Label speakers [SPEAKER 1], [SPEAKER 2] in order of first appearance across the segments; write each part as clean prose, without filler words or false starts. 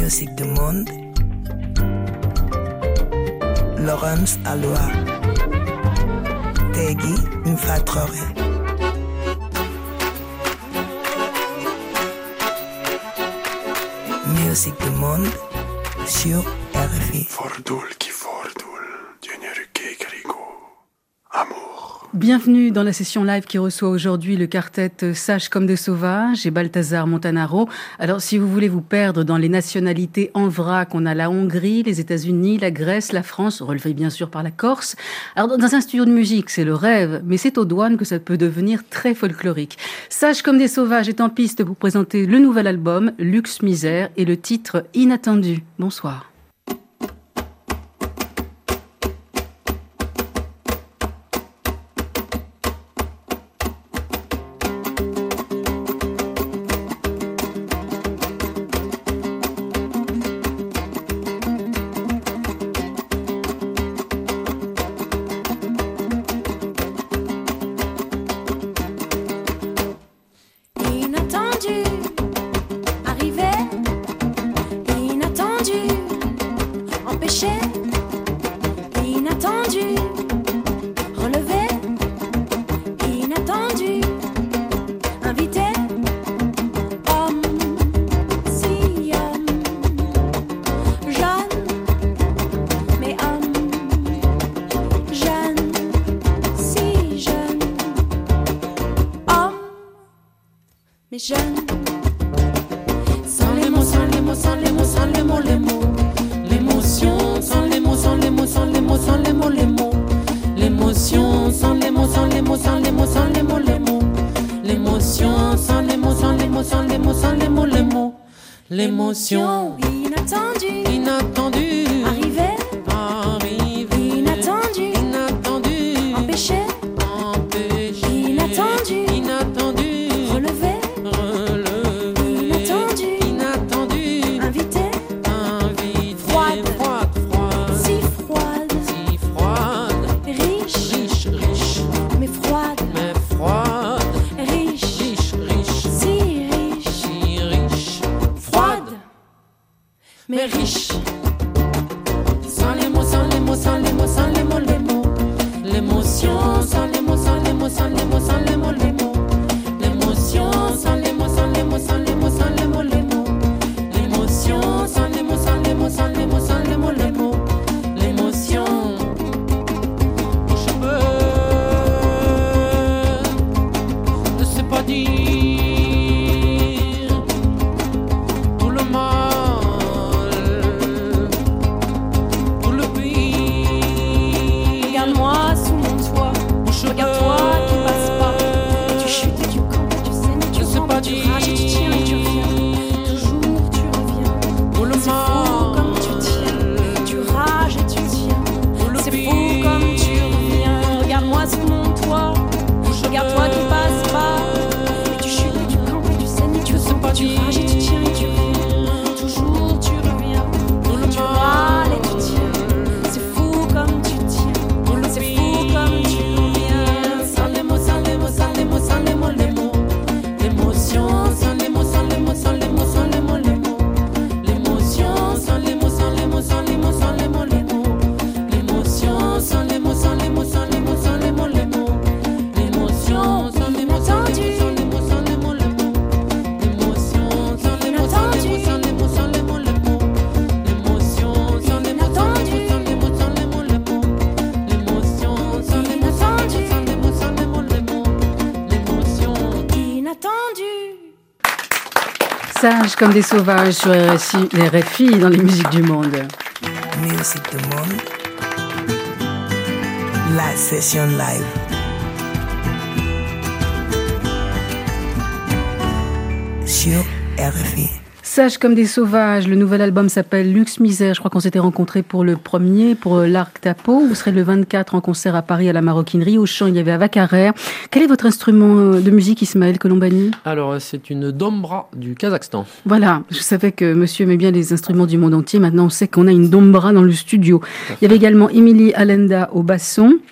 [SPEAKER 1] Musique du monde. Laurence Aloha. Tegui Mfatrore. Musique du monde sur RFI.
[SPEAKER 2] Fordul qui fordul, Djeneruke Karigo. Amour.
[SPEAKER 3] Bienvenue dans la session live qui reçoit aujourd'hui le quartet Sages comme des sauvages et Balthazar Montanaro. Alors si vous voulez vous perdre dans les nationalités en vrac, on a la Hongrie, les États-Unis, la Grèce, la France, relevée bien sûr par la Corse. Alors dans un studio de musique, c'est le rêve, mais c'est aux douanes que ça peut devenir très folklorique. Sages comme des sauvages est en piste pour présenter le nouvel album Luxe Misère et le titre Inattendu. Bonsoir.
[SPEAKER 4] L'émotion inattendue, arriver, inattendu, empêcher, inattendu, relever, inattendu, invité, froide, si froide, riche, mais froide, riche, si riche, froide, mais riche. Sans les mots, sans les mots, sans les mots, sans les mots, les mots. L'émotion, sans les mots, sans les mots, sans les mots, sans les mots, les mots. L'émotion, sans les mots, sans les mots, sans les mots, sans les mots, les mots. L'émotion, sans les mots, sans les mots, sans les mots, sans les mots, les mots. L'émotion. Je ne sais pas dire tout le mal, tout le pays. Regarde-moi sous mon toit, regarde-toi qui passe pas. Et tu chutes et tu campes, et tu saignes, et tu rampes, tu rages et tu tiens et tu reviens. Toujours tu reviens. C'est fou comme tu tiens, tu rages et tu tiens. C'est fou comme tu reviens. Regarde-moi sous mon toit, regarde-toi qui passe pas. Et tu chutes et tu campes, et tu saignes, et tu rampes, tu rages et tu tiens et tu reviens. Toujours tu reviens. Tu râles et tu tiens. C'est fou comme tu tiens. C'est fou comme tu reviens. Sans les mots, sans les mots, sans les mots, sans les mots, les mots. L'émotion, sans les mots, sans les mots, sans les mots, sans les mots, les mots. L'émotion, sans les mots, sans les mots, sans les mots, sans les mots, les mots. L'émotion, sans les mots, sans les mots, sans les mots, sans les mots, les mots. L'émotion, sans les mots, sans les mots, sans les mots, sans les mots, les mots. L'émotion, sans les mots, sans les mots, sans les mots, sans les mots, les mots. L'émotion, sans les mots, sans les mots, sans les mots, sans les mots, les mots. L'émotion, sans les mots, sans les mots, sans les mots, les mots. L'émotion inattendue.
[SPEAKER 3] Sages comme des sauvages sur RFI dans les musiques du monde.
[SPEAKER 1] Musique du monde. La session live. Sur RFI.
[SPEAKER 3] Sages comme des sauvages, le nouvel album s'appelle Luxe Misère. Je crois qu'on s'était rencontrés pour le premier, pour l'Arc Tapo. Vous serez le 24 en concert à Paris à la Maroquinerie. Au chant, il y avait Ava Carrère. Quel est votre instrument de musique, Ismaël Colombani ?
[SPEAKER 5] Alors, c'est une dombra du Kazakhstan.
[SPEAKER 3] Voilà, je savais que monsieur aimait bien les instruments du monde entier. Maintenant, on sait qu'on a une dombra dans le studio. Il y avait également Émilie Allenda au basson.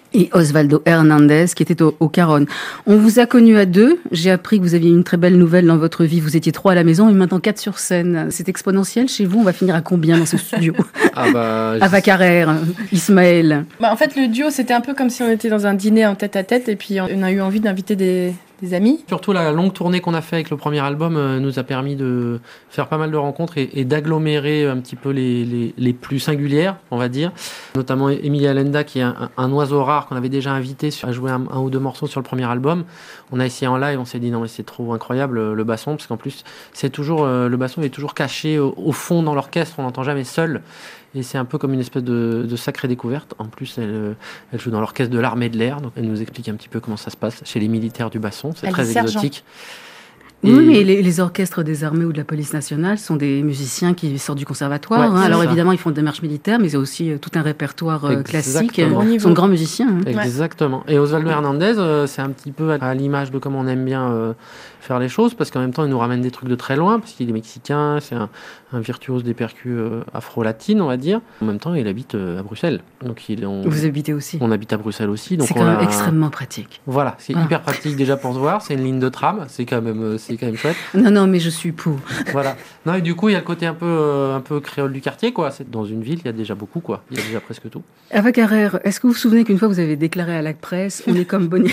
[SPEAKER 3] et Osvaldo Hernandez qui était au Caron. On vous a connus à 2. J'ai appris que vous aviez une très belle nouvelle dans votre vie. Vous étiez 3 à la maison et maintenant 4 sur scène. C'est exponentiel chez vous. On va finir à combien dans ce studio? Ava Carrère, Ismaël.
[SPEAKER 4] En fait, le duo, c'était un peu comme si on était dans un dîner en tête-à-tête et puis on a eu envie d'inviter des amis.
[SPEAKER 5] Surtout la longue tournée qu'on a fait avec le premier album nous a permis de faire pas mal de rencontres et d'agglomérer un petit peu les plus singulières, on va dire. Notamment Emilia Lenda, qui est un oiseau rare qu'on avait déjà invité à jouer un ou 2 morceaux sur le premier album. On a essayé en live, on s'est dit non mais c'est trop incroyable le basson, parce qu'en plus c'est toujours le basson est toujours caché au fond dans l'orchestre, on l'entend jamais seul. Et c'est un peu comme une espèce de sacrée découverte. En plus, elle joue dans l'orchestre de l'armée de l'air, donc elle nous explique un petit peu comment ça se passe chez les militaires du basson. C'est très exotique.
[SPEAKER 3] Oui, mais les orchestres des armées ou de la police nationale sont des musiciens qui sortent du conservatoire.
[SPEAKER 5] Ouais,
[SPEAKER 3] Alors
[SPEAKER 5] ça.
[SPEAKER 3] évidemment, ils font des marches militaires, mais il y a aussi tout un répertoire classique.
[SPEAKER 5] Exactement.
[SPEAKER 3] Ils sont de grands musiciens.
[SPEAKER 5] Exactement. Et Osvaldo Hernandez, c'est un petit peu à l'image de comment on aime bien faire les choses, parce qu'en même temps, il nous ramène des trucs de très loin, parce qu'il est mexicain, c'est un virtuose des percus afro-latines, on va dire. En même temps, il habite à Bruxelles. Donc
[SPEAKER 3] Vous habitez aussi.
[SPEAKER 5] On habite à Bruxelles aussi. Donc
[SPEAKER 3] c'est quand même extrêmement pratique.
[SPEAKER 5] Voilà, c'est hyper pratique déjà pour se voir. C'est une ligne de tram, c'est quand même chouette.
[SPEAKER 3] Non, mais je suis pour.
[SPEAKER 5] Voilà. Non, et du coup, il y a le côté un peu créole du quartier, quoi. C'est dans une ville, il y a déjà beaucoup, quoi. Il y a déjà presque tout.
[SPEAKER 3] Ava Carrère, est-ce que vous vous souvenez qu'une fois vous avez déclaré à la presse, on est comme Bonnie.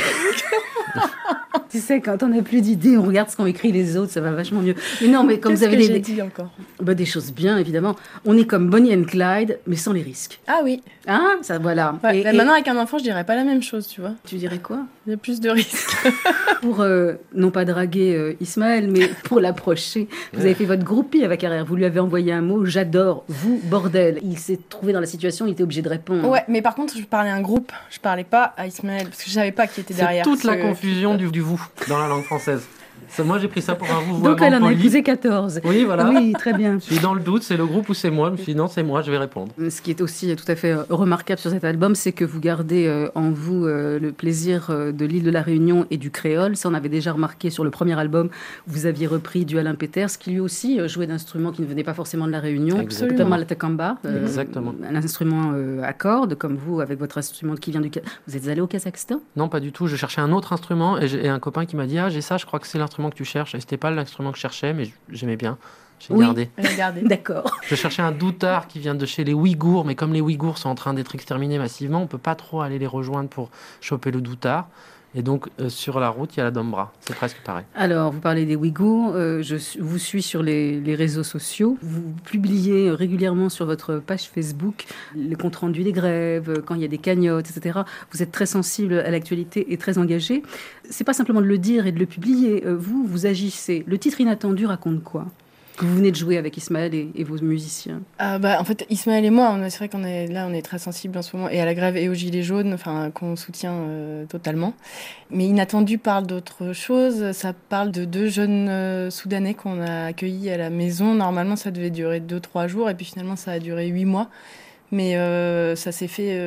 [SPEAKER 3] Tu sais, quand on n'a plus d'idées, on regarde ce qu'ont écrit les autres, ça va vachement mieux. Mais non, mais comme vous avez
[SPEAKER 4] dit encore
[SPEAKER 3] des choses bien, évidemment. On est comme Bonnie and Clyde, mais sans les risques.
[SPEAKER 4] Ah oui.
[SPEAKER 3] Hein, ça, voilà.
[SPEAKER 4] Ouais, maintenant, avec un enfant, je dirais pas la même chose, tu vois.
[SPEAKER 3] Tu dirais quoi?
[SPEAKER 4] Il y a plus de risques.
[SPEAKER 3] Pour, non pas draguer Ismaël, mais pour l'approcher, vous avez fait votre groupie à Ava Carrère. Vous lui avez envoyé un mot, j'adore, vous, bordel. Il s'est trouvé dans la situation, il était obligé de répondre.
[SPEAKER 4] Ouais, mais par contre, je parlais à un groupe, je parlais pas à Ismaël, parce que je savais pas qui était derrière.
[SPEAKER 5] C'est toute la confusion du vous dans la langue française. Moi, j'ai pris ça pour un vous.
[SPEAKER 3] Donc, elle en a épousé 14.
[SPEAKER 5] Oui, voilà.
[SPEAKER 3] Oui, très bien.
[SPEAKER 5] Je suis dans le doute, c'est le groupe ou c'est moi. Je me suis dit, non, c'est moi, je vais répondre.
[SPEAKER 3] Ce qui est aussi tout à fait remarquable sur cet album, c'est que vous gardez en vous le plaisir de l'île de la Réunion et du créole. Ça, on avait déjà remarqué sur le premier album. Vous aviez repris du Alain Peters, qui lui aussi jouait d'instruments qui ne venaient pas forcément de la Réunion, notamment la takamba.
[SPEAKER 5] Exactement.
[SPEAKER 3] Un instrument à cordes, comme vous, avec votre instrument qui vient du... Vous êtes allé au Kazakhstan?
[SPEAKER 5] Non, pas du tout. Je cherchais un autre instrument et j'ai un copain qui m'a dit, ah, j'ai ça, je crois que c'est l'instrument que tu cherches. Et c'était pas l'instrument que je cherchais, mais j'aimais bien. J'ai gardé.
[SPEAKER 3] D'accord.
[SPEAKER 5] Je cherchais un doutard qui vient de chez les Ouïghours, mais comme les Ouïghours sont en train d'être exterminés massivement, on peut pas trop aller les rejoindre pour choper le doutard. Et donc, sur la route, il y a la Dombra. C'est presque pareil.
[SPEAKER 3] Alors, vous parlez des Ouïghours. Je vous suis sur les réseaux sociaux. Vous publiez régulièrement sur votre page Facebook les comptes rendus des grèves, quand il y a des cagnottes, etc. Vous êtes très sensible à l'actualité et très engagé. C'est pas simplement de le dire et de le publier. Vous agissez. Le titre Inattendu raconte quoi? Que vous venez de jouer avec Ismaël et vos musiciens.
[SPEAKER 4] En fait, Ismaël et moi, c'est vrai qu'on est très sensibles en ce moment, et à la grève et aux Gilets jaunes, qu'on soutient totalement. Mais Inattendu parle d'autre chose. Ça parle de 2 jeunes Soudanais qu'on a accueillis à la maison. Normalement, ça devait durer 2-3 jours, et puis finalement, ça a duré 8 mois. Mais ça s'est fait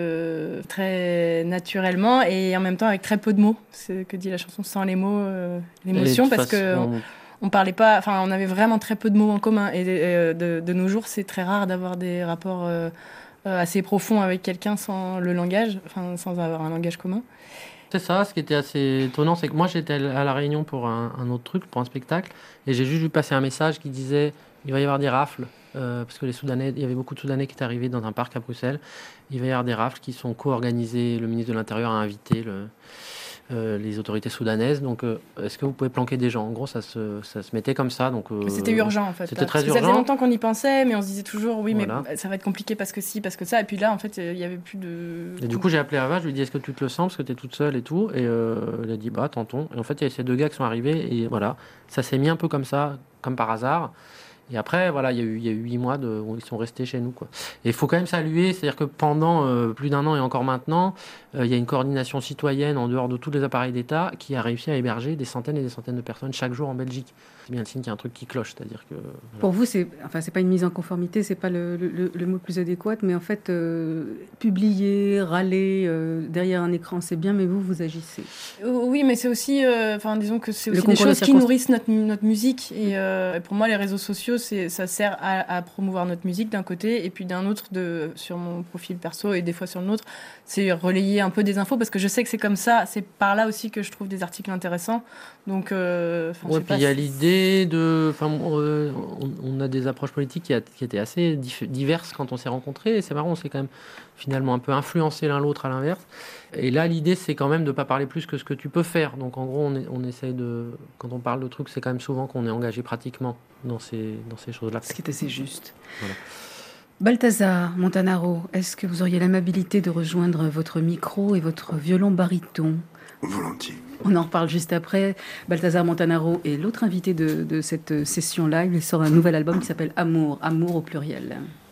[SPEAKER 4] très naturellement et en même temps avec très peu de mots. C'est que dit la chanson, sans les mots, l'émotion, parce que... On parlait pas, on avait vraiment très peu de mots en commun. Et de nos jours, c'est très rare d'avoir des rapports assez profonds avec quelqu'un sans le langage, sans avoir un langage commun.
[SPEAKER 5] C'est ça, ce qui était assez étonnant, c'est que moi j'étais à La Réunion pour un autre truc, pour un spectacle, et j'ai juste vu passer un message qui disait il va y avoir des rafles, parce que il y avait beaucoup de Soudanais qui étaient arrivés dans un parc à Bruxelles. Il va y avoir des rafles qui sont co-organisées. Le ministre de l'Intérieur a invité les autorités soudanaises, donc est-ce que vous pouvez planquer des gens? En gros, ça se mettait comme ça. Donc,
[SPEAKER 4] c'était urgent en fait.
[SPEAKER 5] C'était très urgent.
[SPEAKER 4] Ça faisait longtemps qu'on y pensait, mais on se disait toujours oui,
[SPEAKER 5] voilà.
[SPEAKER 4] Mais ça va être compliqué parce que si, parce que ça. Et puis là, en fait, il y avait plus de.
[SPEAKER 5] Et du coup, j'ai appelé Ava, je lui ai dit est-ce que tu te le sens parce que tu es toute seule et tout, et elle a dit bah tentons. Et en fait, il y a ces 2 gars qui sont arrivés et voilà, ça s'est mis un peu comme ça, comme par hasard. Et après, voilà, il y a eu 8 mois où ils sont restés chez nous, quoi. Et il faut quand même saluer, c'est-à-dire que pendant plus d'1 an et encore maintenant, il y a une coordination citoyenne en dehors de tous les appareils d'État qui a réussi à héberger des centaines et des centaines de personnes chaque jour en Belgique. C'est bien le signe qu'il y a un truc qui cloche, c'est-à-dire que...
[SPEAKER 3] Pour vous, c'est pas une mise en conformité, c'est pas le mot le plus adéquat, mais en fait, publier, râler derrière un écran, c'est bien, mais vous agissez.
[SPEAKER 4] Oui, mais c'est aussi, disons que c'est aussi des choses qui nourrissent notre musique. Et pour moi, les réseaux sociaux, choses, ça sert à promouvoir notre musique d'un côté, et puis d'un autre, sur mon profil perso et des fois sur le nôtre, c'est relayer un peu des infos, parce que je sais que c'est comme ça, c'est par là aussi que je trouve des articles intéressants. Donc,
[SPEAKER 5] puis il y a l'idée de... on a des approches politiques qui étaient assez diverses quand on s'est rencontrés, et c'est marrant, on s'est quand même finalement un peu influencé l'un l'autre à l'inverse. Et là, l'idée, c'est quand même de ne pas parler plus que ce que tu peux faire. Donc, en gros, on essaye de... Quand on parle de trucs, c'est quand même souvent qu'on est engagé pratiquement dans ces choses-là.
[SPEAKER 3] Ce qui est assez juste.
[SPEAKER 5] Voilà.
[SPEAKER 3] Balthazar Montanaro, est-ce que vous auriez l'amabilité de rejoindre votre micro et votre violon baryton ?
[SPEAKER 2] Volontiers.
[SPEAKER 3] On en reparle juste après. Balthazar Montanaro est l'autre invité de cette session live. Il sort un nouvel album qui s'appelle Amour, Amour au pluriel.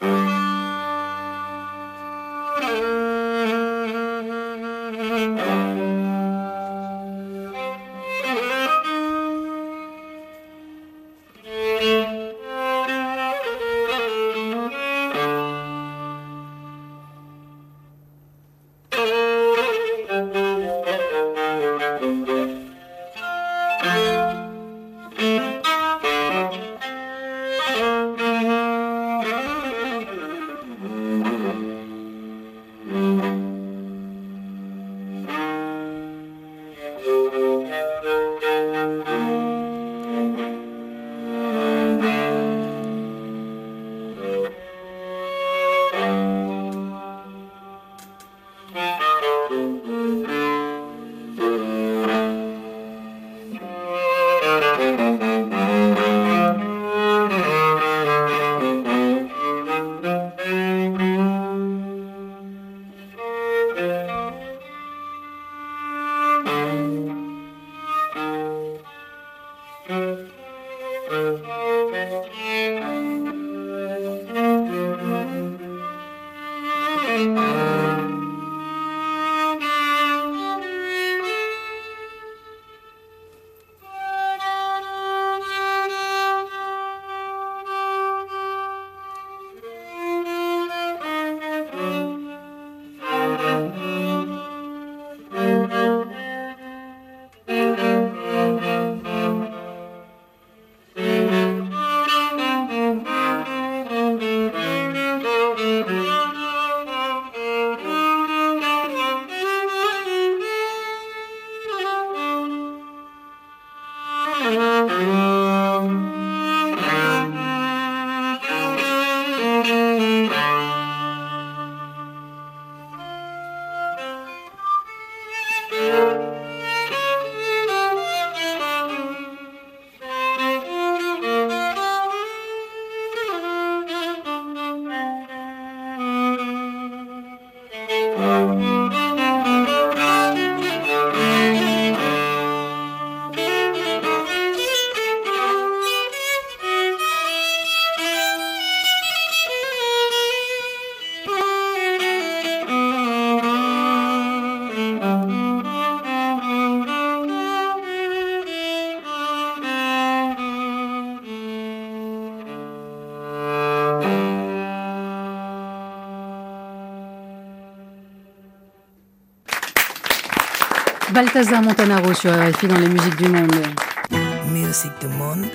[SPEAKER 3] Balthazar Montanaro sur RFI dans les musiques du monde.
[SPEAKER 1] Musique du monde.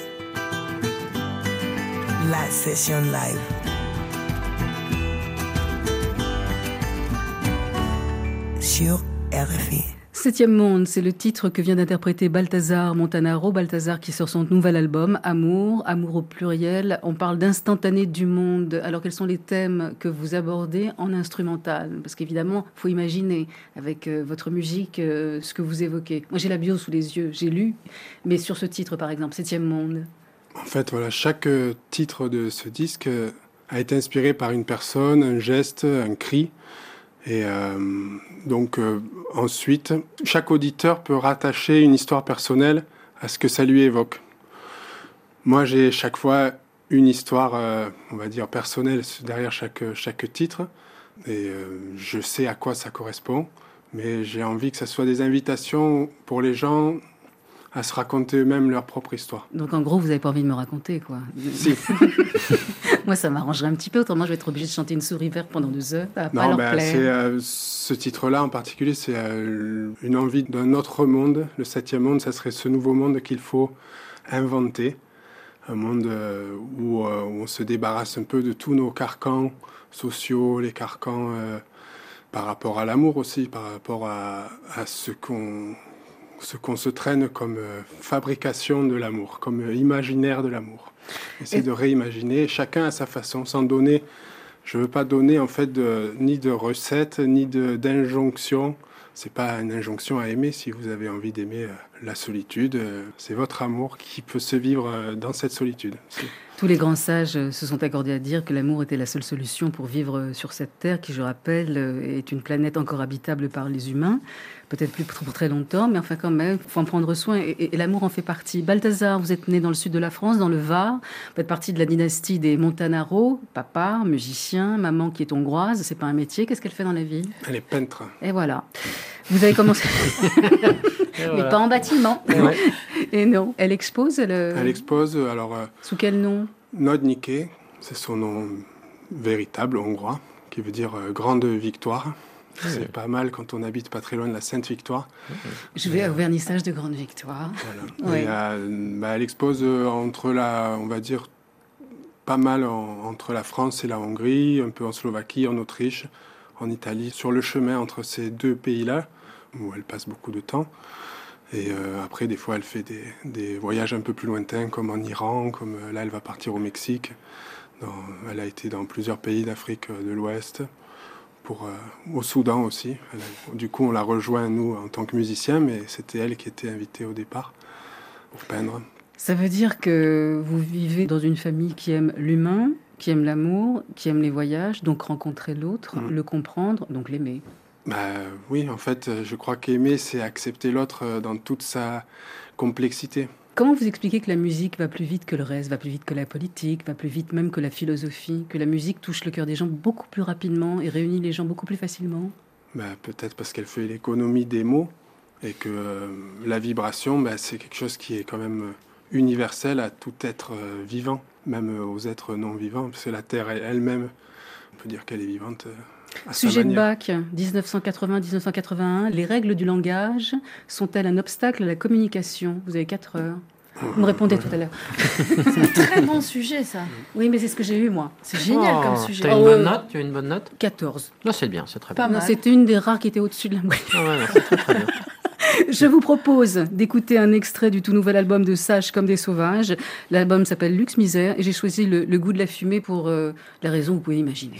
[SPEAKER 1] La session live. Sur RFI.
[SPEAKER 3] Septième monde, c'est le titre que vient d'interpréter Balthazar Montanaro. Balthazar qui sort son nouvel album, Amour, Amour au pluriel. On parle d'instantané du monde. Alors quels sont les thèmes que vous abordez en instrumental ? Parce qu'évidemment, il faut imaginer avec votre musique ce que vous évoquez. Moi j'ai la bio sous les yeux, j'ai lu, mais sur ce titre par exemple, Septième monde.
[SPEAKER 2] En fait, voilà, chaque titre de ce disque a été inspiré par une personne, un geste, un cri. Et donc ensuite, chaque auditeur peut rattacher une histoire personnelle à ce que ça lui évoque. Moi, j'ai chaque fois une histoire, on va dire, personnelle derrière chaque titre. Et je sais à quoi ça correspond. Mais j'ai envie que ça soit des invitations pour les gens à se raconter eux-mêmes leur propre histoire.
[SPEAKER 3] Donc en gros, vous n'avez pas envie de me raconter, quoi.
[SPEAKER 2] Si.
[SPEAKER 3] Moi, ça m'arrangerait un petit peu, autrement je vais être obligée de chanter une souris verte pendant 2 heures. Ça va pas
[SPEAKER 2] Non,
[SPEAKER 3] leur plaire.
[SPEAKER 2] ce titre-là en particulier, c'est une envie d'un autre monde. Le septième monde, ça serait ce nouveau monde qu'il faut inventer un monde où on se débarrasse un peu de tous nos carcans sociaux, les carcans par rapport à l'amour aussi, par rapport à ce qu'on se traîne comme fabrication de l'amour, comme imaginaire de l'amour. Essayer de réimaginer, chacun à sa façon, sans donner. Je ne veux pas donner en fait ni de recettes, ni d'injonctions. C'est pas une injonction à aimer. Si vous avez envie d'aimer la solitude, c'est votre amour qui peut se vivre dans cette solitude.
[SPEAKER 3] Tous les grands sages se sont accordés à dire que l'amour était la seule solution pour vivre sur cette terre qui, je rappelle, est une planète encore habitable par les humains. Peut-être plus pour très longtemps, mais enfin quand même, il faut en prendre soin et l'amour en fait partie. Balthazar, vous êtes né dans le sud de la France, dans le Var. Vous faites partie de la dynastie des Montanaro. Papa, musicien, maman qui est hongroise. C'est pas un métier. Qu'est-ce qu'elle fait dans la vie?
[SPEAKER 2] Elle est peintre.
[SPEAKER 3] Et voilà. Vous avez commencé... Mais pas en bâtiment.
[SPEAKER 5] Ouais.
[SPEAKER 3] Et non, elle expose.
[SPEAKER 2] Elle expose, alors...
[SPEAKER 3] Sous quel nom?
[SPEAKER 2] Nodnike, c'est son nom véritable hongrois, qui veut dire grande victoire. C'est pas mal quand on habite pas très loin de la Sainte Victoire.
[SPEAKER 3] Je vais au vernissage de Grande Victoire.
[SPEAKER 2] Voilà.
[SPEAKER 3] Oui.
[SPEAKER 2] Et, elle expose entre on va dire, pas mal entre la France et la Hongrie, un peu en Slovaquie, en Autriche, en Italie, sur le chemin entre ces deux pays-là, où elle passe beaucoup de temps. Et après, des fois, elle fait des voyages un peu plus lointains, comme en Iran, comme là, elle va partir au Mexique. Elle a été dans plusieurs pays d'Afrique de l'Ouest, au Soudan aussi. Du coup, on l'a rejoint, nous, en tant que musiciens, mais c'était elle qui était invitée au départ pour peindre.
[SPEAKER 3] Ça veut dire que vous vivez dans une famille qui aime l'humain, qui aime l'amour, qui aime les voyages, donc rencontrer l'autre, le comprendre, donc l'aimer.
[SPEAKER 2] Oui, en fait, je crois qu'aimer, c'est accepter l'autre dans toute sa complexité.
[SPEAKER 3] Comment vous expliquez que la musique va plus vite que le reste, va plus vite que la politique, va plus vite même que la philosophie, que la musique touche le cœur des gens beaucoup plus rapidement et réunit les gens beaucoup plus facilement?
[SPEAKER 2] Peut-être parce qu'elle fait l'économie des mots et que la vibration, c'est quelque chose qui est quand même universel à tout être vivant, même aux êtres non vivants, parce que la Terre elle-même, on peut dire qu'elle est vivante.
[SPEAKER 3] Sujet de bac, 1980-1981, les règles du langage sont-elles un obstacle à la communication? Vous avez 4 heures. Vous me répondez tout à l'heure.
[SPEAKER 4] C'est un très bon sujet, ça.
[SPEAKER 3] Oui, mais c'est ce que j'ai eu, moi.
[SPEAKER 4] C'est génial comme sujet.
[SPEAKER 5] Tu as une bonne note? Tu as une bonne note?
[SPEAKER 3] 14.
[SPEAKER 5] Non, c'est bien, c'est très
[SPEAKER 4] Pas
[SPEAKER 5] bien.
[SPEAKER 4] mal.
[SPEAKER 3] C'était une des rares qui était au-dessus de la moyenne.
[SPEAKER 5] Ah ouais, non, c'est très, très bien.
[SPEAKER 3] Je vous propose d'écouter un extrait du tout nouvel album de Sages comme des sauvages. L'album s'appelle Luxe Misère et j'ai choisi le goût de la fumée pour la raison que vous pouvez imaginer.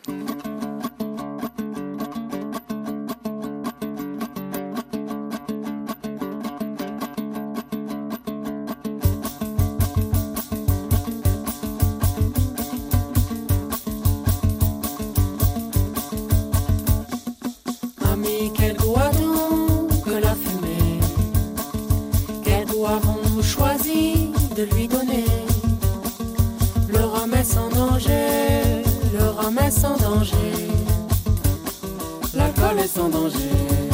[SPEAKER 6] Ami, quel goût a-t-on que la fumée? Quel goût avons-nous choisi de lui donner? Le rhum est sans danger, le rhum est sans danger, l'alcool est sans danger.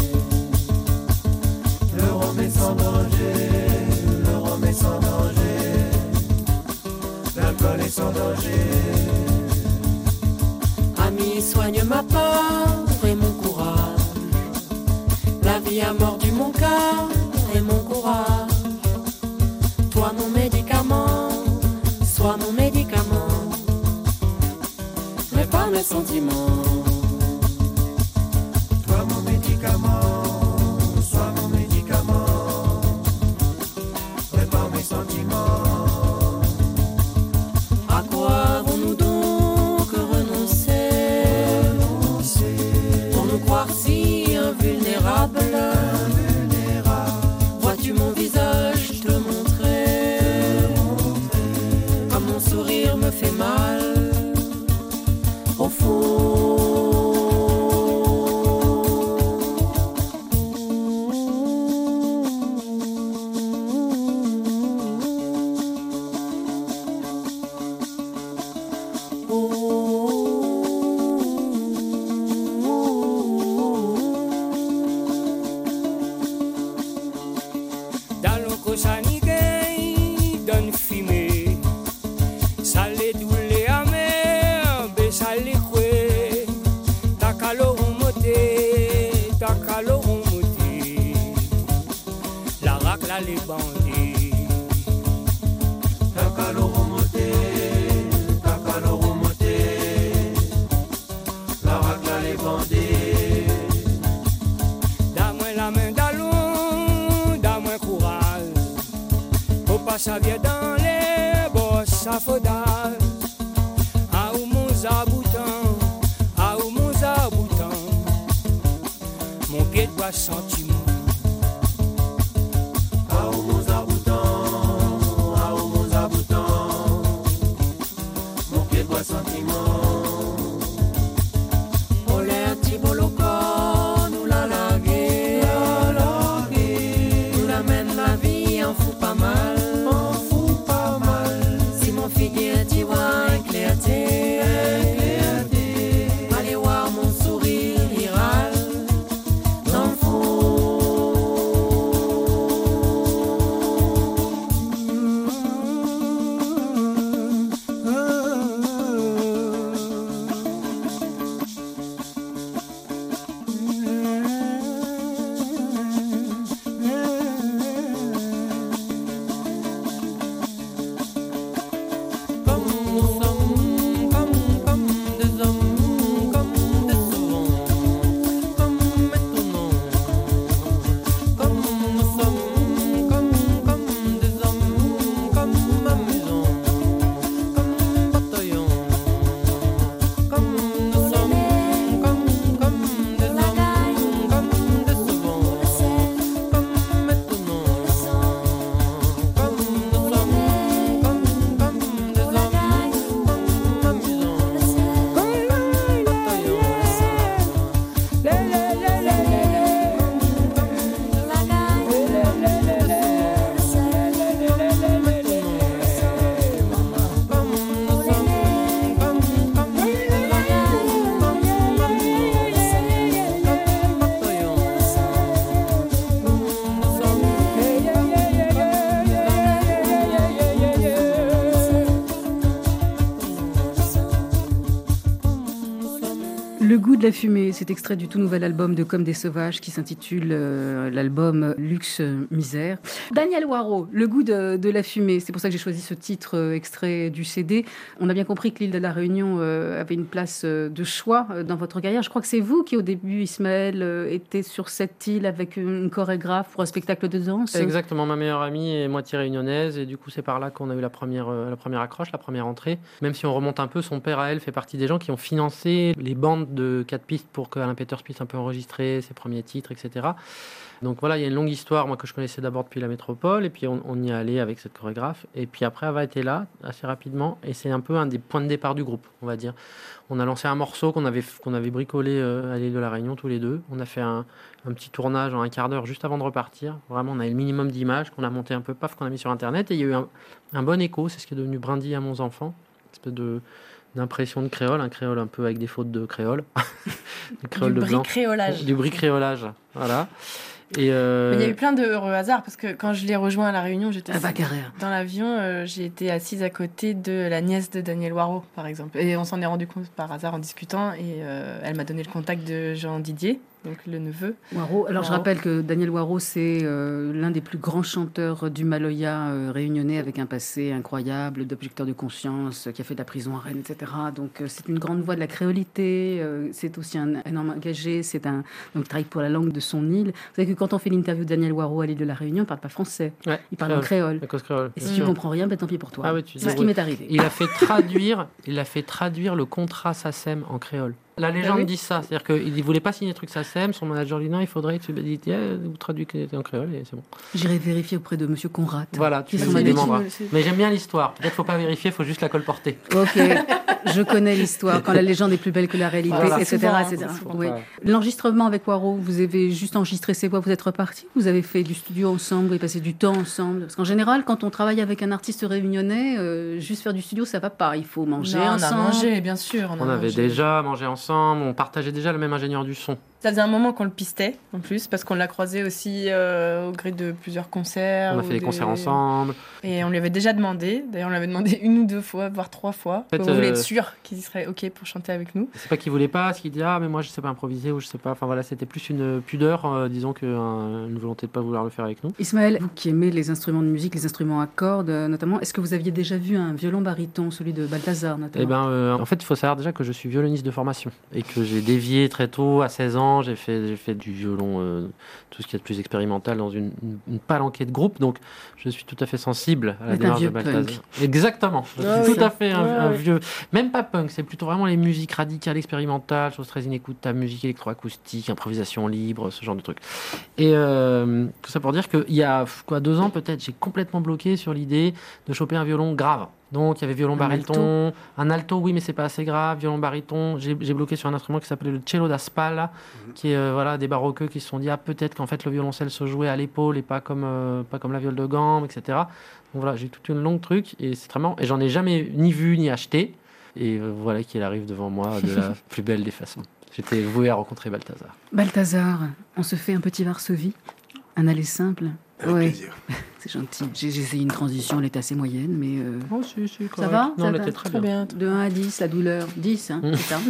[SPEAKER 6] Le rhum est sans danger, le rhum est sans danger, l'alcool est sans danger. Ami, soigne ma peur et mon courage. La vie a mordu mon cœur et mon courage. Toi mon médicament, sois mon médicament, mais pas mes sentiments. Toi mon médicament, sois mon médicament, mais pas mes sentiments. À quoi avons-nous donc renoncer pour nous croire si invulnérables? Vois-tu mon visage te montrer comme mon sourire me fait mal au fond? Salé, doulé, amer, salé,
[SPEAKER 7] ça vient dans les bosses affodages. Ah où mon zaboutan, ah où mon zaboutan, mon pied doit sentiment.
[SPEAKER 6] Ah où mon zaboutan, ah où mon zaboutan, mon pied doit sentiment. On l'est un petit boloco, nous la laguer, nous la mène la vie, on fout pas mal, on fout pas mal. Si mon figuier t'y voit éclater, allez voir mon sourire iral, t'en
[SPEAKER 3] Le goût de la fumée, c'est extrait du tout nouvel album de Comme des Sauvages qui s'intitule l'album Luxe Misère. Daniel Waro, Le goût de la fumée, c'est pour ça que j'ai choisi ce titre extrait du CD. On a bien compris que l'île de la Réunion avait une place de choix dans votre carrière. Je crois que c'est vous qui au début, Ismaël, était sur cette île avec une chorégraphe pour un spectacle de danse.
[SPEAKER 5] Exactement, ma meilleure amie est moitié réunionnaise et du coup c'est par là qu'on a eu la première accroche, la première entrée. Même si on remonte un peu, son père à elle fait partie des gens qui ont financé les bandes de 4 pistes pour qu'Alain Peters puisse un peu enregistrer ses premiers titres, etc. Donc voilà, il y a une longue histoire, moi que je connaissais d'abord depuis la métropole, et puis on y est allé avec cette chorégraphe. Et puis après, Ava était là assez rapidement, et c'est un peu un des points de départ du groupe, on va dire. On a lancé un morceau qu'on avait bricolé à l'île de la Réunion tous les deux. On a fait un petit tournage en un quart d'heure juste avant de repartir. Vraiment, on avait le minimum d'images qu'on a monté un peu, paf, qu'on a mis sur Internet, et il y a eu un bon écho. C'est ce qui est devenu Brindille à mon enfant, une espèce d'impression de créole, un créole un peu avec des fautes de créole.
[SPEAKER 8] Du bricoléolage.
[SPEAKER 5] Du bricoléolage, voilà. Et
[SPEAKER 8] Mais il y a eu plein de heureux hasards parce que quand je l'ai rejoint à La Réunion, j'étais dans l'avion, j'ai été assise à côté de la nièce de Daniel Waro, par exemple. Et on s'en est rendu compte par hasard en discutant et elle m'a donné le contact de Jean Didier, donc le neveu.
[SPEAKER 3] Waro. Alors je rappelle que Daniel Waro, c'est l'un des plus grands chanteurs du Maloya réunionnais avec un passé incroyable d'objecteur de conscience, qui a fait de la prison à Rennes, etc. Donc c'est une grande voix de la créolité, c'est aussi un homme engagé, donc il travaille pour la langue de son île. Vous savez que quand on fait l'interview de Daniel Waro à l'île de la Réunion, il ne parle pas français, il parle en créole. Et si tu ne comprends rien, tant pis pour toi. C'est ce qui m'est arrivé.
[SPEAKER 5] Il a fait traduire le contrat SACEM en créole. La légende dit ça, c'est-à-dire qu'il ne voulait pas signer le truc SACEM, son manager dit non, il faudrait que tu dises, vous traduisez en créole et c'est bon.
[SPEAKER 3] J'irai vérifier auprès de monsieur Conrad.
[SPEAKER 5] Voilà, tu demanderas. Mais j'aime bien l'histoire, peut-être qu'il ne faut pas vérifier, il faut juste la colporter.
[SPEAKER 3] Ok, je connais l'histoire, quand la légende est plus belle que la réalité, etc. Oui. L'enregistrement avec Waro, vous avez juste enregistré ses voix, vous êtes repartis, vous avez fait du studio ensemble, vous avez passé du temps ensemble. Parce qu'en général, quand on travaille avec un artiste réunionnais, juste faire du studio, ça ne va pas, il faut manger ensemble.
[SPEAKER 8] On a mangé, bien sûr.
[SPEAKER 5] On avait déjà mangé ensemble, on partageait déjà le même ingénieur du son.
[SPEAKER 8] Ça faisait un moment qu'on le pistait, en plus, parce qu'on l'a croisé aussi au gré de plusieurs concerts.
[SPEAKER 5] On a fait des concerts ensemble.
[SPEAKER 8] Et on lui avait déjà demandé, d'ailleurs on l'avait demandé 1 ou 2 fois, voire 3 fois, on voulait être sûr qu'il serait OK pour chanter avec nous.
[SPEAKER 5] C'est pas qu'il voulait pas, c'est qu'il dit mais moi je sais pas improviser ou je sais pas. Enfin voilà, c'était plus une pudeur, disons, qu'une volonté de pas vouloir le faire avec nous.
[SPEAKER 3] Ismaël, vous qui aimez les instruments de musique, les instruments à cordes notamment, est-ce que vous aviez déjà vu un violon baryton, celui de Balthazar notamment?
[SPEAKER 5] En fait, il faut savoir déjà que je suis violoniste de formation et que j'ai dévié très tôt, à 16 ans, chant, j'ai fait du violon, tout ce qui est de plus expérimental dans une palanquée de groupes, donc je suis tout à fait sensible à la démarche de Balthazar. Exactement, tout à fait un vieux, même pas punk, c'est plutôt vraiment les musiques radicales, expérimentales, choses très inécoutables, musique électroacoustique, improvisation libre, ce genre de trucs. Et tout ça pour dire qu'il y a 2 ans peut-être, j'ai complètement bloqué sur l'idée de choper un violon grave. Donc il y avait violon baryton, un alto, oui, mais c'est pas assez grave, violon baryton. J'ai bloqué sur un instrument qui s'appelait le cello da spalla, qui est des baroqueux qui se sont dit peut-être qu'en fait le violoncelle se jouait à l'épaule et pas comme la viole de gambe, etc. Donc voilà, j'ai toute une longue truc et c'est très marrant. Et j'en ai jamais ni vu ni acheté. Et voilà qu'il arrive devant moi de la plus belle des façons. J'étais voué à rencontrer Balthazar.
[SPEAKER 3] Balthazar, on se fait un petit Varsovie, un aller simple.
[SPEAKER 2] Avec plaisir.
[SPEAKER 3] C'est gentil. J'ai essayé une transition, elle est assez moyenne, mais...
[SPEAKER 5] Oh, si,
[SPEAKER 3] ça va?
[SPEAKER 5] Non, elle était très bien.
[SPEAKER 3] De 1 à 10, la douleur. 10, hein, c'est ça.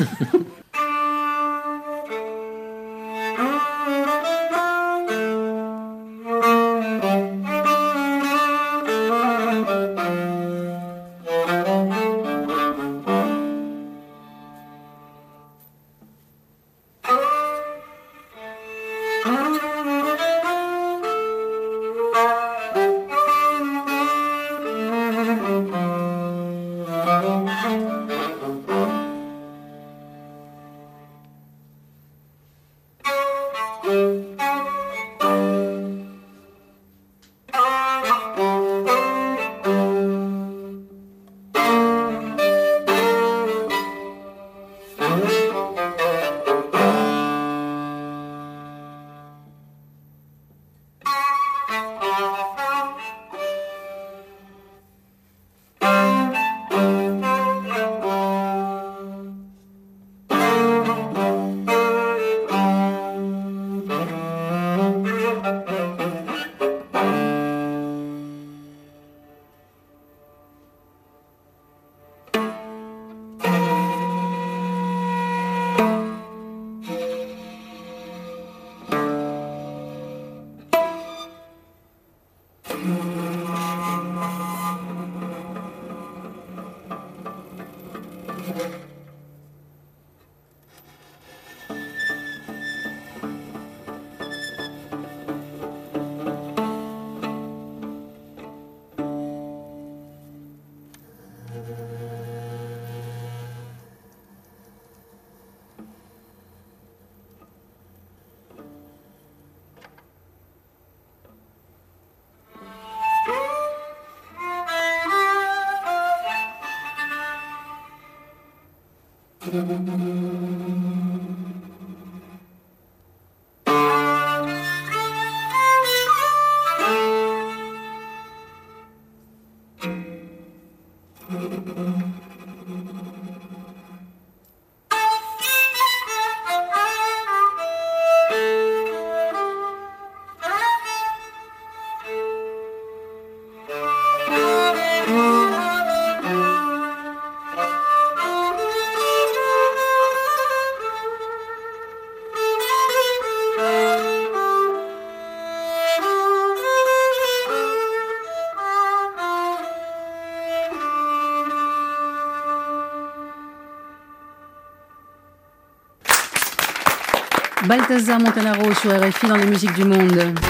[SPEAKER 3] Balthazar Montanaro sur RFI dans les musiques du monde.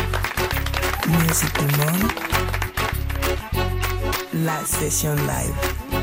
[SPEAKER 1] Musique du monde. La session live.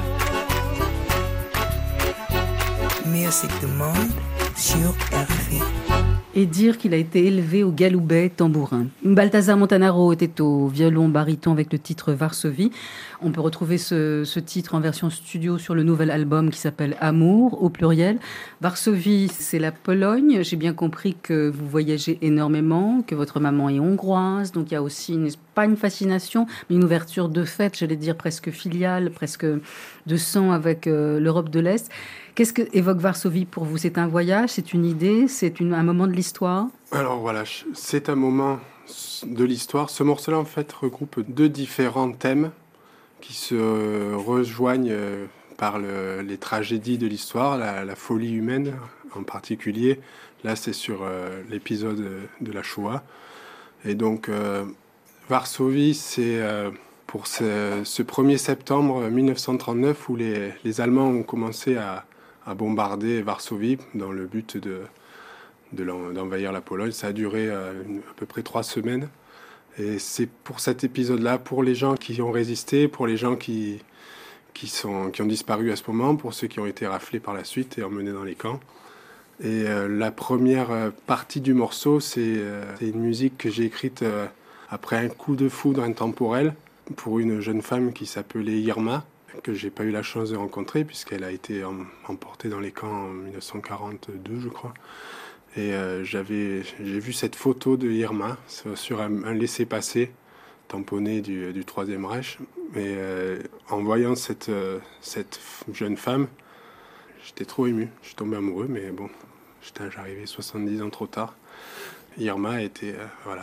[SPEAKER 1] Musique du monde sur RFI.
[SPEAKER 3] Et dire qu'il a été élevé au galoubet tambourin. Balthazar Montanaro était au violon baryton avec le titre Varsovie. On peut retrouver ce titre en version studio sur le nouvel album qui s'appelle Amour, au pluriel. Varsovie, c'est la Pologne. J'ai bien compris que vous voyagez énormément, que votre maman est hongroise. Donc il y a aussi pas une fascination, mais une ouverture de fait, j'allais dire presque filiale, presque de sang avec l'Europe de l'Est. Qu'est-ce que évoque Varsovie pour vous? C'est un voyage, c'est une idée, c'est un moment de l'histoire?
[SPEAKER 2] Alors voilà, c'est un moment de l'histoire. Ce morceau-là, en fait, regroupe 2 différents thèmes qui se rejoignent par les tragédies de l'histoire, la folie humaine en particulier. Là, c'est sur l'épisode de la Shoah. Et donc, Varsovie, c'est pour ce 1er septembre 1939 où les Allemands ont commencé à bombarder Varsovie dans le but d'envahir la Pologne. Ça a duré à peu près 3 semaines. Et c'est pour cet épisode-là, pour les gens qui ont résisté, pour les gens qui ont disparu à ce moment, pour ceux qui ont été raflés par la suite et emmenés dans les camps. Et la première partie du morceau, c'est une musique que j'ai écrite après un coup de foudre intemporel pour une jeune femme qui s'appelait Irma, que j'ai pas eu la chance de rencontrer puisqu'elle a été emportée dans les camps en 1942, je crois. Et j'ai vu cette photo de Irma sur un laissez-passer tamponné du Troisième Reich. Et en voyant cette jeune femme, j'étais trop ému. Je suis tombé amoureux, mais bon, j'arrivais 70 ans trop tard. Irma a été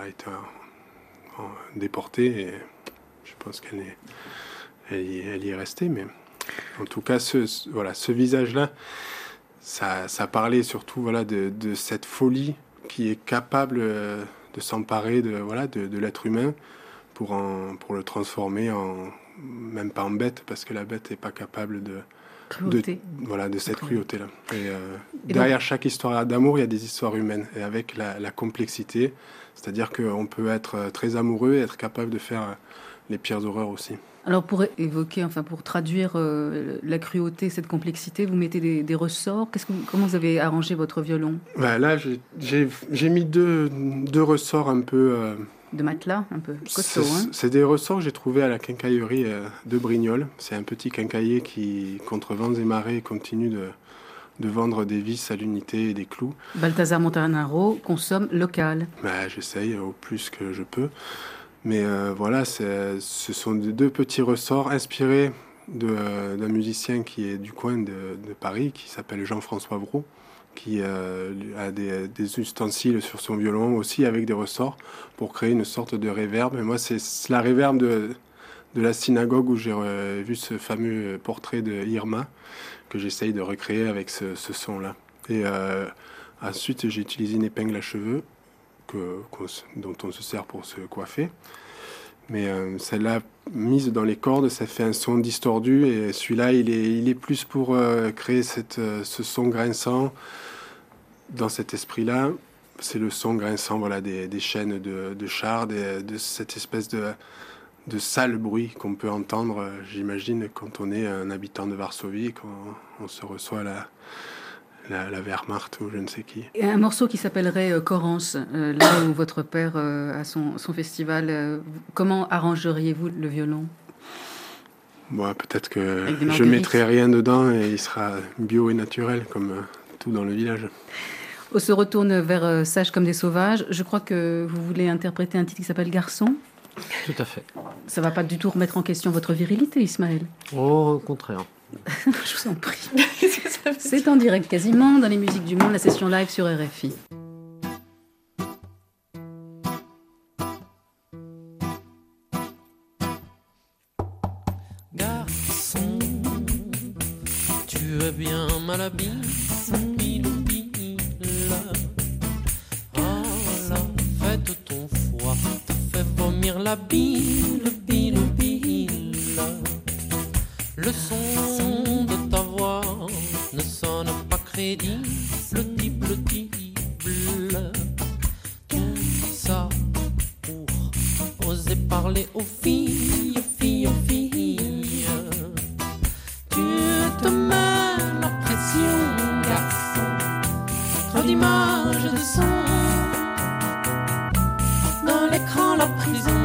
[SPEAKER 2] déportée et je pense qu'elle y est restée. Mais en tout cas, ce visage-là, ça parlait surtout de cette folie qui est capable de s'emparer de l'être humain pour le transformer même pas en bête, parce que la bête n'est pas capable de cette cruauté-là. Et derrière chaque histoire d'amour, il y a des histoires humaines, et avec la complexité, c'est-à-dire qu'on peut être très amoureux et être capable de faire les pires horreurs aussi.
[SPEAKER 3] Alors pour traduire la cruauté, cette complexité, vous mettez des ressorts. Comment vous avez arrangé votre violon ?
[SPEAKER 2] Là, j'ai mis deux ressorts un peu...
[SPEAKER 3] de matelas, un peu costaud.
[SPEAKER 2] C'est des ressorts que j'ai trouvés à la quincaillerie de Brignoles. C'est un petit quincailler qui, contre vents et marées, continue de vendre des vis à l'unité et des clous.
[SPEAKER 3] Balthazar Montanaro consomme local.
[SPEAKER 2] J'essaye au plus que je peux. Mais ce sont deux petits ressorts inspirés d'un musicien qui est du coin de Paris, qui s'appelle Jean-François Brault, qui a des ustensiles sur son violon aussi avec des ressorts pour créer une sorte de réverb. Et moi, c'est la réverb de la synagogue où j'ai vu ce fameux portrait de Irma que j'essaye de recréer avec ce son-là. Et ensuite, j'ai utilisé une épingle à cheveux dont on se sert pour se coiffer. Mais celle-là, mise dans les cordes, ça fait un son distordu. Et celui-là, il est plus pour créer ce son grinçant. Dans cet esprit-là, c'est le son grinçant des chaînes de chars, de cette espèce de sale bruit qu'on peut entendre, j'imagine, quand on est un habitant de Varsovie, quand on se reçoit la Wehrmacht ou je ne sais qui.
[SPEAKER 3] Et un morceau qui s'appellerait Corrence, là où votre père a son festival. Comment arrangeriez-vous le violon ?
[SPEAKER 2] Peut-être que je ne mettrai rien dedans et il sera bio et naturel, comme tout dans le village.
[SPEAKER 3] On se retourne vers Sages comme des sauvages. Je crois que vous voulez interpréter un titre qui s'appelle Garçon.
[SPEAKER 5] Tout à fait.
[SPEAKER 3] Ça ne va pas du tout remettre en question votre virilité, Ismaël ?
[SPEAKER 5] Oh, au contraire.
[SPEAKER 3] Je vous en prie. C'est en direct quasiment dans les musiques du monde, la session live sur RFI.
[SPEAKER 6] Garçon, tu es bien mal habillé, la fête de ton foie te fait vomir la bile. Le son de ta voix ne sonne pas crédible. Tout ça pour oser parler aux filles. Tu te mets la pression, garçon. Trop d'images de son dans l'écran, la prison.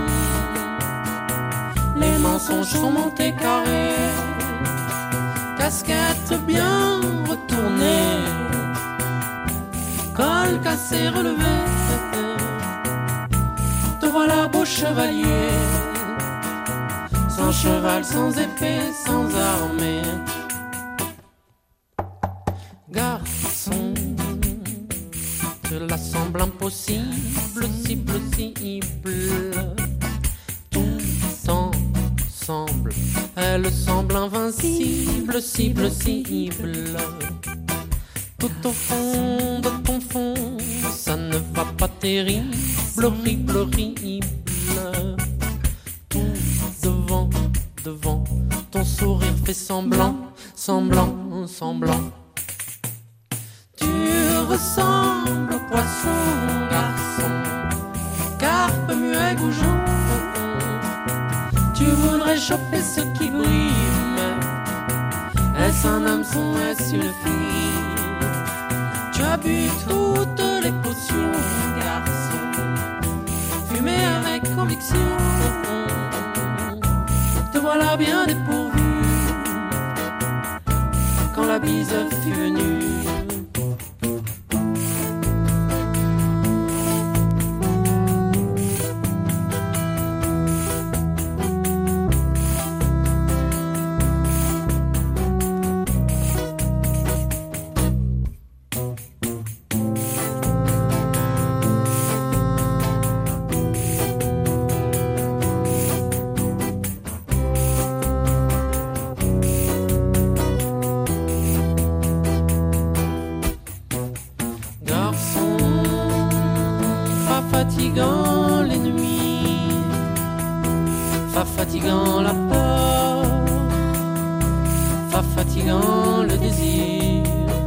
[SPEAKER 6] Les mensonges sont montés carrés. Casquette bien retournée, col cassé relevé. Te voilà beau chevalier, sans cheval, sans épée, sans armée. Garçon, cela semble impossible, tout ensemble. Elle semble invincible, cible. Tout au fond de ton fond, ça ne va pas terrible, horrible. Tout devant, ton sourire fait semblant. Tu ressembles poisson, garçon, carpe muet goujon. Tu voudrais choper ce qui brille, mais est-ce un hameçon, est-ce une fille? Tu as bu toutes les potions, garçon, fumé avec conviction. Te voilà bien dépourvu quand la bise fut venue. Fatigant les nuits, pas fatigant la peur, pas fatigant le désir.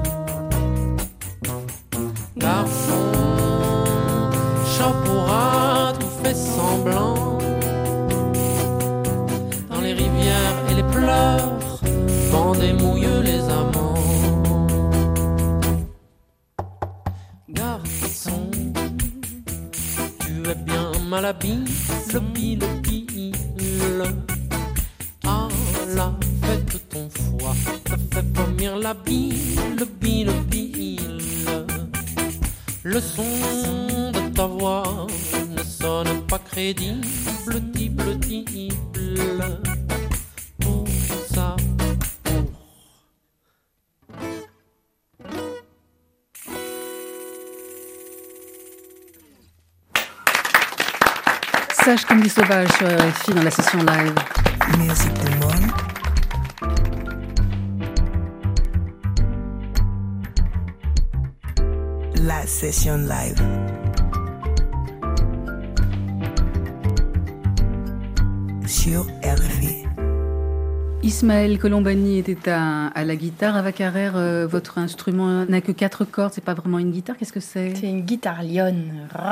[SPEAKER 6] Garçon, champoura tout fait semblant, dans les rivières et les pleurs, bandent et mouillent les amants. Garçon, tu es bien malhabile, à la fête de ton foie, te fait vomir la bile. Le son de ta voix ne sonne pas crédible, tout ça pour...
[SPEAKER 3] Sage comme des sauvages sur RFI dans la session live.
[SPEAKER 1] Musique du monde. La session live. Sur RFI.
[SPEAKER 3] Ismaël Colombani était à la guitare. Ava Carrère, votre instrument n'a que 4 cordes, c'est pas vraiment une guitare, qu'est-ce que c'est?
[SPEAKER 8] C'est une guitare lionne.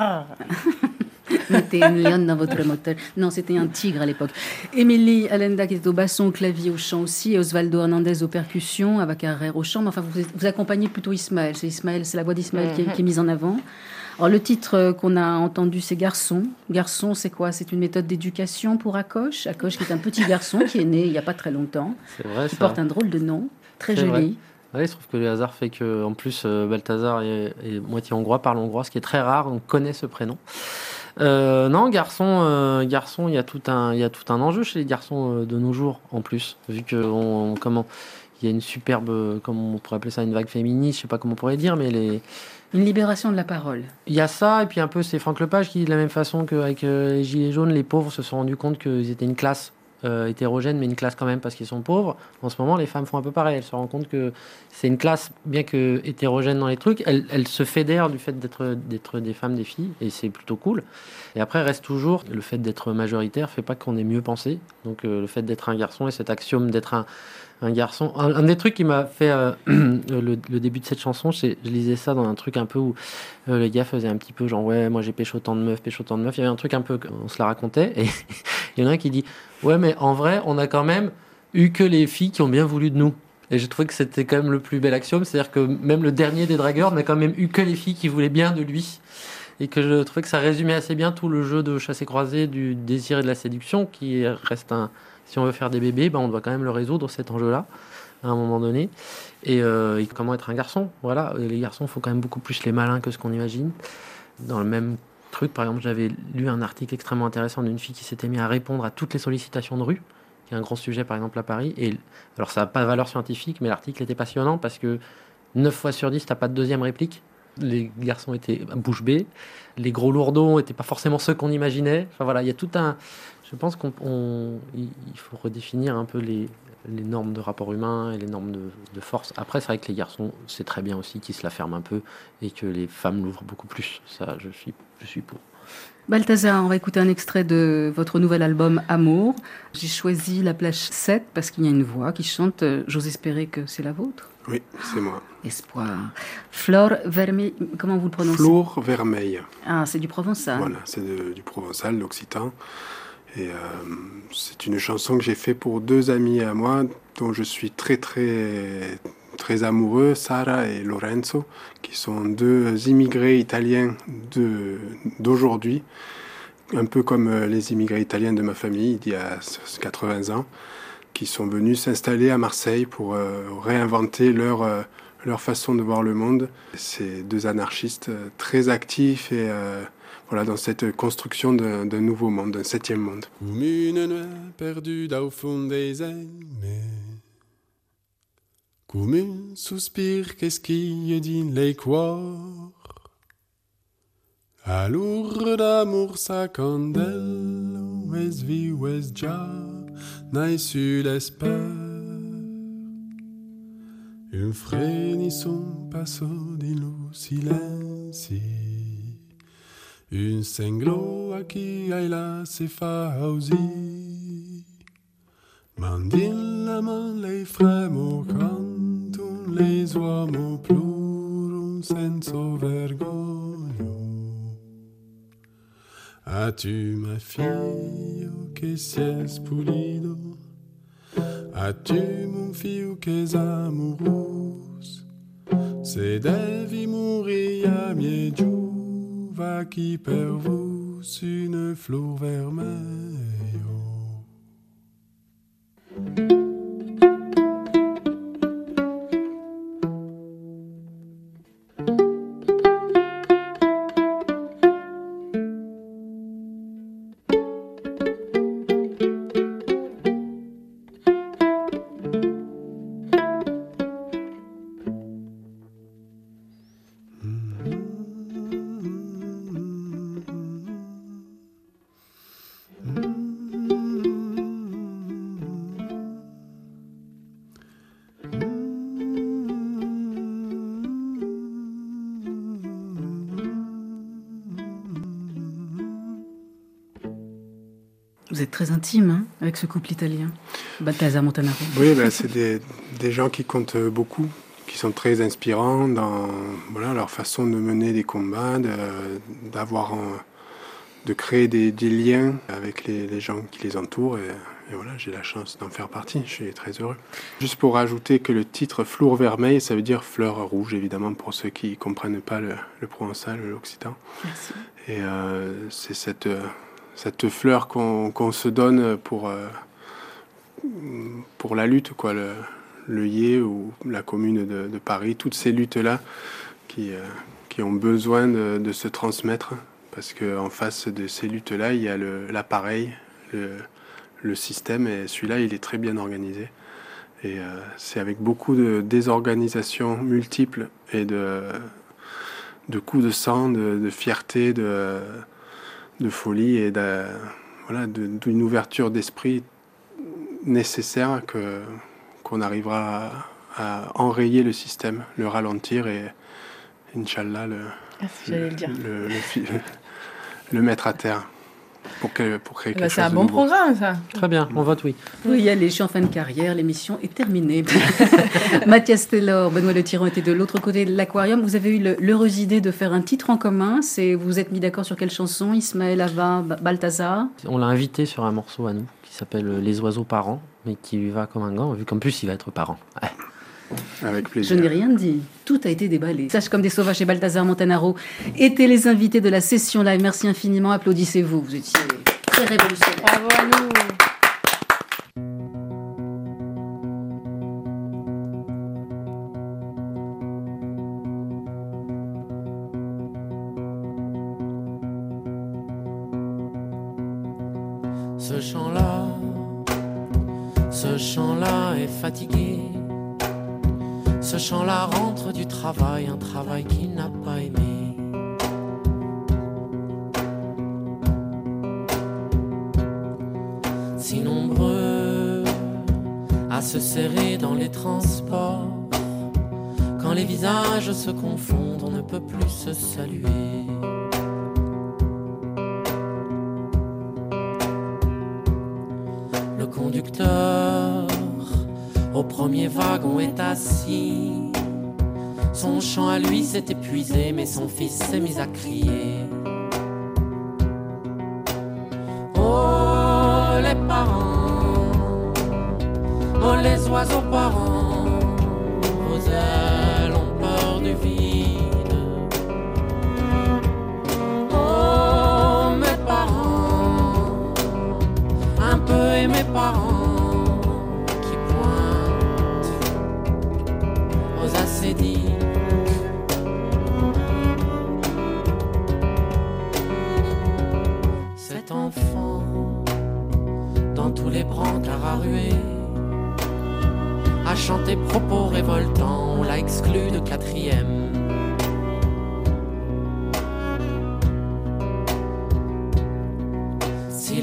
[SPEAKER 3] Mettez une lionne dans votre moteur. Non, c'était un tigre à l'époque. Émilie Allenda qui était au basson, au clavier, au chant aussi, et Osvaldo Hernandez aux percussions, Ava Carrère au chant. Mais enfin, vous accompagnez plutôt Ismaël. C'est la voix d'Ismaël qui est mise en avant. Alors, le titre qu'on a entendu, c'est Garçon. Garçon, c'est quoi? C'est une méthode d'éducation pour Akoche. Akoche, qui est un petit garçon qui est né il n'y a pas très longtemps.
[SPEAKER 5] C'est vrai,
[SPEAKER 3] qui porte un drôle de nom, très
[SPEAKER 5] c'est
[SPEAKER 3] joli.
[SPEAKER 5] Vrai. Ouais, il se trouve que le hasard fait que, en plus, Balthazar est moitié hongrois, parle hongrois, ce qui est très rare. On connaît ce prénom. Non, garçon, il y a tout un enjeu chez les garçons de nos jours, en plus, vu que il y a une superbe, comment on pourrait appeler ça, une vague féministe, je sais pas comment on pourrait dire, mais
[SPEAKER 3] une libération de la parole.
[SPEAKER 5] Il y a ça, et puis un peu c'est Franck Lepage qui, de la même façon qu'avec les Gilets jaunes, les pauvres se sont rendus compte qu'ils étaient une classe hétérogène, mais une classe quand même parce qu'ils sont pauvres. En ce moment, les femmes font un peu pareil. Elles se rendent compte que c'est une classe, bien que hétérogène dans les trucs, elles se fédèrent du fait d'être des femmes, des filles, et c'est plutôt cool. Et après, reste toujours, le fait d'être majoritaire fait pas qu'on est mieux pensé. Donc le fait d'être un garçon et cet axiome d'être un garçon. Un des trucs qui m'a fait le début de cette chanson, je lisais ça dans un truc un peu où les gars faisaient un petit peu genre ouais, moi j'ai pécho autant de meufs. Il y avait un truc un peu, on se la racontait, et il y en a un qui dit ouais, mais en vrai, on a quand même eu que les filles qui ont bien voulu de nous. Et j'ai trouvé que c'était quand même le plus bel axiome, c'est-à-dire que même le dernier des dragueurs n'a quand même eu que les filles qui voulaient bien de lui. Et que je trouvais que ça résumait assez bien tout le jeu de chassé-croisé, du désir et de la séduction, qui reste si on veut faire des bébés, on doit quand même le résoudre, cet enjeu-là, à un moment donné. Et comment être un garçon, voilà. Les garçons font quand même beaucoup plus les malins que ce qu'on imagine. Dans le même truc, par exemple, j'avais lu un article extrêmement intéressant d'une fille qui s'était mise à répondre à toutes les sollicitations de rue, qui est un grand sujet, par exemple, à Paris. Et alors, ça n'a pas de valeur scientifique, mais l'article était passionnant parce que 9 fois sur 10, tu n'as pas de deuxième réplique. Les garçons étaient bouche bée, les gros lourdons n'étaient pas forcément ceux qu'on imaginait. Enfin voilà, il y a tout un... Je pense qu'il faut redéfinir un peu les normes de rapport humain et les normes de force. Après, c'est vrai que les garçons, c'est très bien aussi qu'ils se la ferment un peu et que les femmes l'ouvrent beaucoup plus. Ça, je suis pour.
[SPEAKER 3] Balthazar, on va écouter un extrait de votre nouvel album Amour. J'ai choisi la plage 7 parce qu'il y a une voix qui chante. J'ose espérer que c'est la vôtre.
[SPEAKER 2] Oui, c'est moi.
[SPEAKER 3] Espoir. Flore Vermeil, comment vous le prononcez?
[SPEAKER 2] Flore Vermeil.
[SPEAKER 3] Ah, c'est du provençal.
[SPEAKER 2] Voilà, c'est du provençal, l'occitan. Et c'est une chanson que j'ai faite pour 2 amis à moi, dont je suis très amoureux, Sara et Lorenzo, qui sont 2 immigrés italiens d'aujourd'hui, un peu comme les immigrés italiens de ma famille d'il y a 80 ans, qui sont venus s'installer à Marseille pour réinventer leur façon de voir le monde. Ces 2 anarchistes très actifs et voilà, dans cette construction d'un nouveau monde, d'un 7e monde.
[SPEAKER 9] Comme une nuit perdue au fond des aimés, comme un soupir qu'esquille din l'équor, à lourd d'amour sa candelle, ouest vie, ouest ja, naï sur l'espère. Un frémisson passo din lo silenci, un sanglo a qui ai la se fa ausi. Mandin la main les fremo canton, les uomo plurum senza vergogno. As-tu ma fille che si è pulido? As-tu mon fille che es amoureuse? Se devi mourir a mie giù, va qui per vous une fleur vermeille.
[SPEAKER 3] Vous êtes très intime hein, avec ce couple italien, Balthazar Montanaro.
[SPEAKER 2] Oui, c'est des gens qui comptent beaucoup, qui sont très inspirants dans leur façon de mener des combats, de créer des liens avec les gens qui les entourent. Et voilà, j'ai la chance d'en faire partie, je suis très heureux. Juste pour rajouter que le titre Fleur Vermeille, ça veut dire fleur rouge, évidemment, pour ceux qui ne comprennent pas le provençal, l'occitan.
[SPEAKER 3] Merci.
[SPEAKER 2] Et c'est cette fleur qu'on se donne pour la lutte, quoi, le IE ou la Commune de Paris, toutes ces luttes-là qui ont besoin de se transmettre, parce qu'en face de ces luttes-là, il y a l'appareil, le système, et celui-là, il est très bien organisé. Et c'est avec beaucoup de désorganisation multiples et de coups de sang, de fierté, de folie et d'une ouverture d'esprit nécessaire qu'on arrivera à enrayer le système, le ralentir et Inch'Allah le mettre à terre pour créer quelque chose
[SPEAKER 8] c'est un
[SPEAKER 2] de
[SPEAKER 8] bon
[SPEAKER 2] nouveau.
[SPEAKER 8] programme, ça.
[SPEAKER 5] Très bien, on vote oui.
[SPEAKER 3] Oui, allez, je suis en fin de carrière, l'émission est terminée. Mathias Taylor, Benoît Le Tyran était de l'autre côté de l'aquarium. Vous avez eu l'heureuse idée de faire un titre en commun. Vous vous êtes mis d'accord sur quelle chanson? Ismaël Ava, Balthazar?
[SPEAKER 5] On l'a invité sur un morceau à nous qui s'appelle Les oiseaux parents, mais qui lui va comme un gant, vu qu'en plus il va être parent. Ouais.
[SPEAKER 2] Avec plaisir.
[SPEAKER 3] Je n'ai rien dit. Tout a été déballé. Sage comme des sauvages et Balthazar Montanaro étaient les invités de la session live. Merci infiniment. Applaudissez-vous. Vous étiez très révolutionnaires.
[SPEAKER 8] Bravo à nous.
[SPEAKER 6] Ce chant-là est fatigué. Ce chant-là rentre du travail, un travail qu'il n'a pas aimé. Si nombreux à se serrer dans les transports, quand les visages se confondent, on ne peut plus se saluer. Le conducteur au premier wagon est assis. Son chant à lui s'est épuisé, mais son fils s'est mis à crier. Oh les parents, oh les oiseaux parents, vos ailes ont peur du vide. Oh mes parents, un peu et mes parents qui pointent aux ascédiques. Cet enfant, dans tous les brancards à ruer, a chanté propos révoltants, on l'a exclu de 4e. Si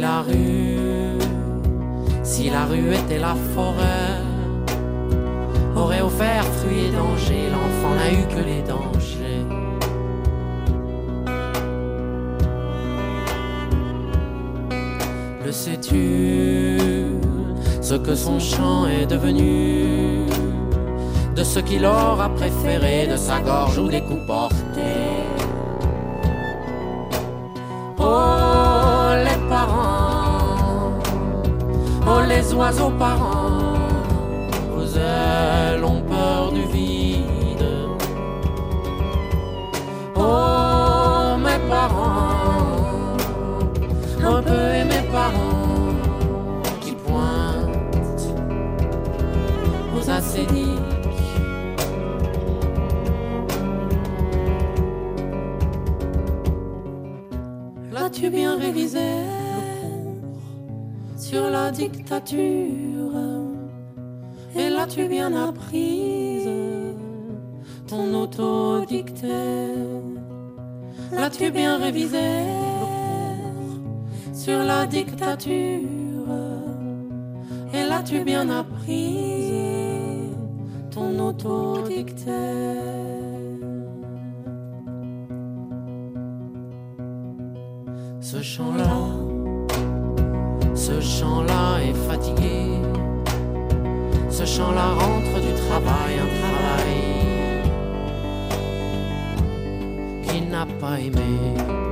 [SPEAKER 6] la rue était la forêt, aurait offert fruits et dangers, l'enfant n'a eu que les dangers. Le sais-tu, ce que son chant est devenu, de ce qu'il aura préféré, de sa gorge ou des coups portés? Oh les parents, oh les oiseaux parents, vos ailes ont peur du vide. Oh mes parents, un peu et mes parents qui pointent aux ascédiques. L'as-tu bien révisé sur la dictature? Et l'as-tu bien apprise ton autodictée? L'as-tu bien révisé sur la dictature? Et l'as-tu bien apprise ton autodictée? Ce chant-là est fatigué. Ce chant-là rentre du travail, un travail qu'il n'a pas aimé.